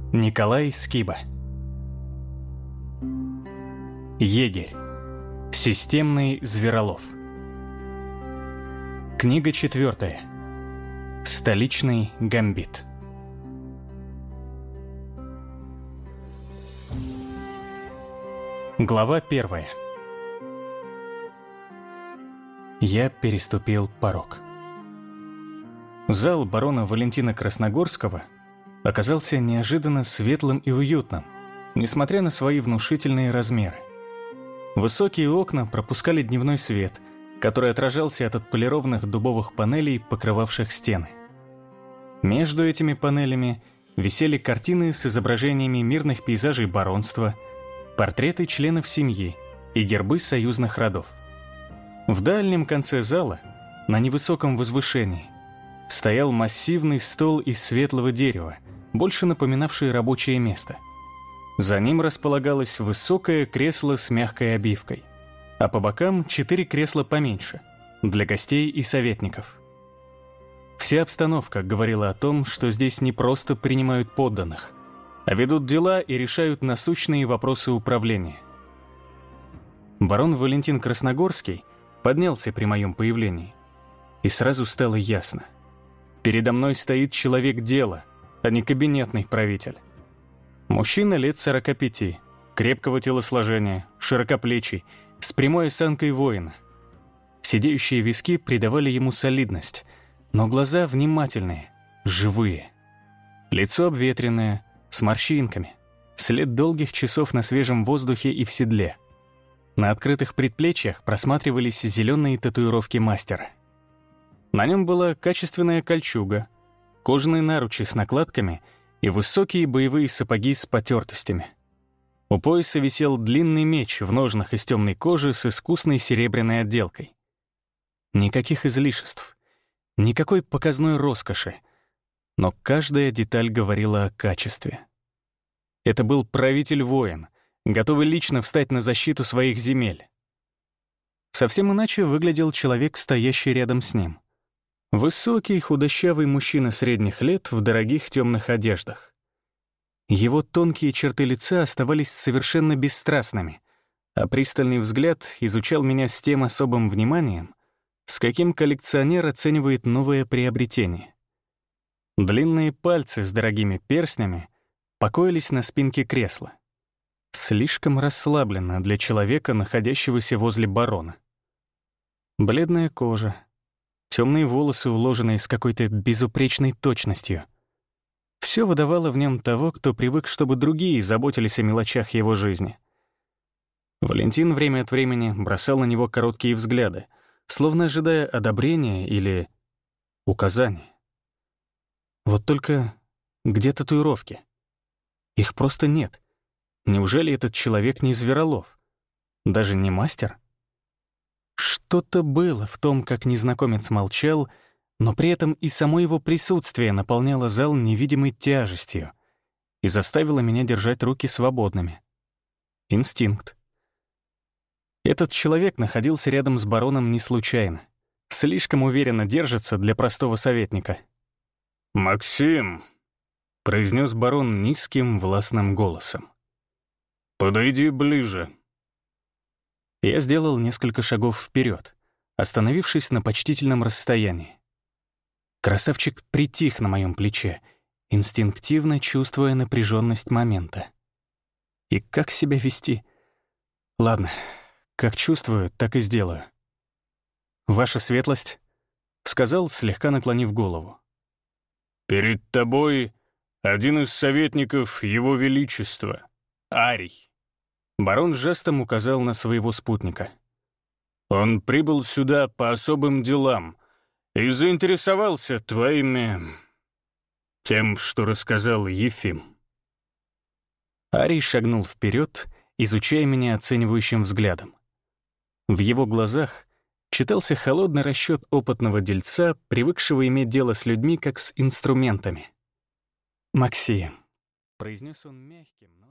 Николай Скиба. Егерь. Системный зверолов. Книга 4. Столичный гамбит. Глава 1. Я переступил порог. Зал барона Валентина Красногорского оказался неожиданно светлым и уютным, несмотря на свои внушительные размеры. Высокие окна пропускали дневной свет, который отражался от отполированных дубовых панелей, покрывавших стены. Между этими панелями висели картины с изображениями мирных пейзажей баронства, портреты членов семьи и гербы союзных родов. В дальнем конце зала, на невысоком возвышении, стоял массивный стол из светлого дерева, больше напоминавший рабочее место. За ним располагалось высокое кресло с мягкой обивкой, а по бокам 4 кресла поменьше, для гостей и советников. Вся обстановка говорила о том, что здесь не просто принимают подданных, а ведут дела и решают насущные вопросы управления. Барон Валентин Красногорский поднялся при моем появлении, и сразу стало ясно. Передо мной стоит человек дела, а не кабинетный правитель. Мужчина лет 45, крепкого телосложения, широкоплечий, с прямой осанкой воина. Сидеющие виски придавали ему солидность, но глаза внимательные, живые. Лицо обветренное, с морщинками, след долгих часов на свежем воздухе и в седле. На открытых предплечьях просматривались зеленые татуировки мастера. На нем была качественная кольчуга, кожаные наручи с накладками и высокие боевые сапоги с потертостями. У пояса висел длинный меч в ножнах из темной кожи с искусной серебряной отделкой. Никаких излишеств, никакой показной роскоши, но каждая деталь говорила о качестве. Это был правитель-воин, готовый лично встать на защиту своих земель. Совсем иначе выглядел человек, стоящий рядом с ним. Высокий, худощавый мужчина средних лет в дорогих темных одеждах. Его тонкие черты лица оставались совершенно бесстрастными, а пристальный взгляд изучал меня с тем особым вниманием, с каким коллекционер оценивает новое приобретение. Длинные пальцы с дорогими перстнями покоились на спинке кресла. Слишком расслабленно для человека, находящегося возле барона. Бледная кожа, темные волосы, уложенные с какой-то безупречной точностью. Все выдавало в нем того, кто привык, чтобы другие заботились о мелочах его жизни. Валентин время от времени бросал на него короткие взгляды, словно ожидая одобрения или указания. Вот только где татуировки? Их просто нет. Неужели этот человек не зверолов? Даже не мастер? Что-то было в том, как незнакомец молчал, но при этом и само его присутствие наполняло зал невидимой тяжестью и заставило меня держать руки свободными. Инстинкт. Этот человек находился рядом с бароном не случайно. Слишком уверенно держится для простого советника. «Максим», — произнес барон низким властным голосом, — «подойди ближе». Я сделал несколько шагов вперед, остановившись на почтительном расстоянии. Красавчик притих на моем плече, инстинктивно чувствуя напряженность момента. И как себя вести? Ладно, как чувствую, так и сделаю. «Ваша светлость», — сказал, слегка наклонив голову. «Перед тобой один из советников Его Величества, Арий». Барон жестом указал на своего спутника. «Он прибыл сюда по особым делам и заинтересовался тем, что рассказал Ефим». Арий шагнул вперед, изучая меня оценивающим взглядом. В его глазах читался холодный расчет опытного дельца, привыкшего иметь дело с людьми как с инструментами. «Максим», — произнес он мягким, но